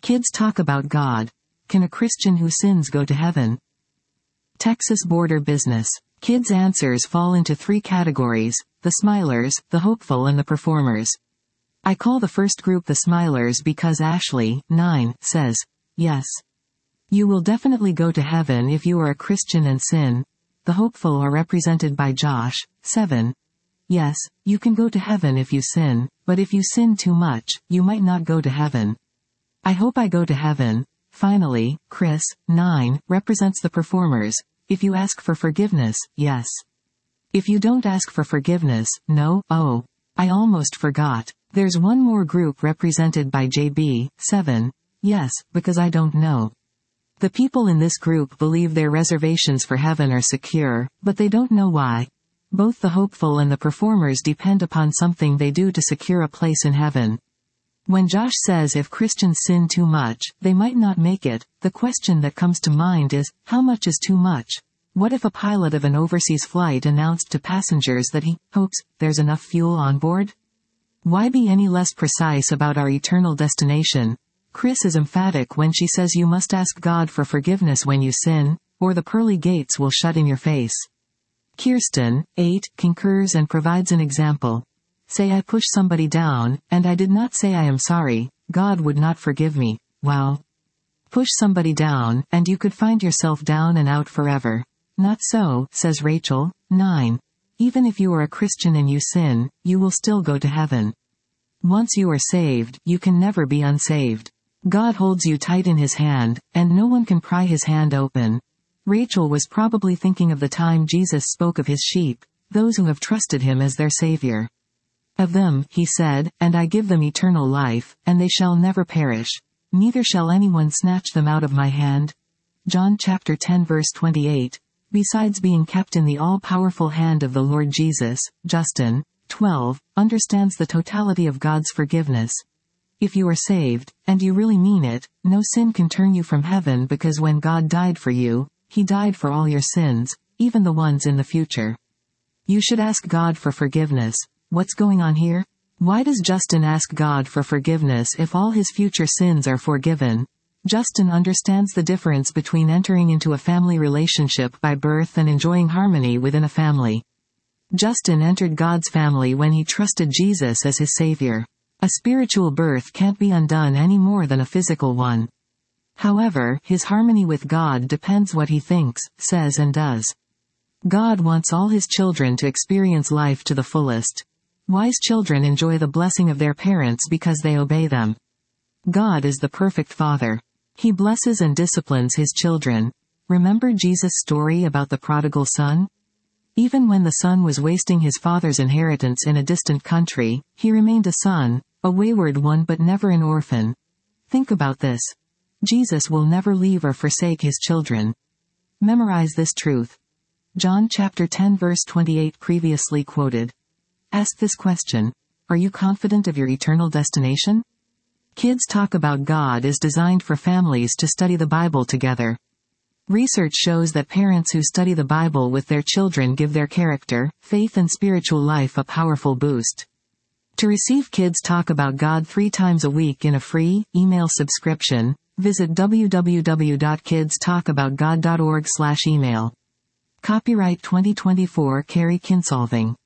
Kids talk about God. Can a Christian who sins go to heaven? Texas Border Business. Kids' answers fall into 3 categories: the smilers, the hopeful and the performers. I call the first group the smilers because Ashley, 9, says, yes. You will definitely go to heaven if you are a Christian and sin. The hopeful are represented by Josh, 7. Yes, you can go to heaven if you sin, but if you sin too much, you might not go to heaven. I hope I go to heaven. Finally, Chris, 9, represents the performers. If you ask for forgiveness, yes. If you don't ask for forgiveness, no. Oh, I almost forgot. There's one more group represented by JB, 7. Yes, because I don't know. The people in this group believe their reservations for heaven are secure, but they don't know why. Both the hopeful and the performers depend upon something they do to secure a place in heaven. When Josh says if Christians sin too much, they might not make it, the question that comes to mind is, how much is too much? What if a pilot of an overseas flight announced to passengers that he hopes there's enough fuel on board? Why be any less precise about our eternal destination? Chris is emphatic when she says you must ask God for forgiveness when you sin, or the pearly gates will shut in your face. Kirsten, 8, concurs and provides an example. Say I push somebody down, and I did not say I am sorry, God would not forgive me. Wow. Push somebody down, and you could find yourself down and out forever. Not so, says Rachel, 9. Even if you are a Christian and you sin, you will still go to heaven. Once you are saved, you can never be unsaved. God holds you tight in his hand, and no one can pry his hand open. Rachel was probably thinking of the time Jesus spoke of his sheep, those who have trusted him as their Savior. Of them, he said, and I give them eternal life, and they shall never perish. Neither shall anyone snatch them out of my hand. John chapter 10 verse 28. Besides being kept in the all-powerful hand of the Lord Jesus, Justin, 12, understands the totality of God's forgiveness. If you are saved, and you really mean it, no sin can turn you from heaven because when God died for you, he died for all your sins, even the ones in the future. You should ask God for forgiveness. What's going on here? Why does Justin ask God for forgiveness if all his future sins are forgiven? Justin understands the difference between entering into a family relationship by birth and enjoying harmony within a family. Justin entered God's family when he trusted Jesus as his Savior. A spiritual birth can't be undone any more than a physical one. However, his harmony with God depends what he thinks, says and does. God wants all his children to experience life to the fullest. Wise children enjoy the blessing of their parents because they obey them. God is the perfect Father. He blesses and disciplines his children. Remember Jesus' story about the prodigal son? Even when the son was wasting his father's inheritance in a distant country, he remained a son, a wayward one but never an orphan. Think about this. Jesus will never leave or forsake his children. Memorize this truth. John chapter 10 verse 28 previously quoted. Ask this question. Are you confident of your eternal destination? Kids Talk About God is designed for families to study the Bible together. Research shows that parents who study the Bible with their children give their character, faith and spiritual life a powerful boost. To receive Kids Talk About God 3 times a week in a free, email subscription, visit www.kidstalkaboutgod.org/email. Copyright 2024 Carrie Kinsolving.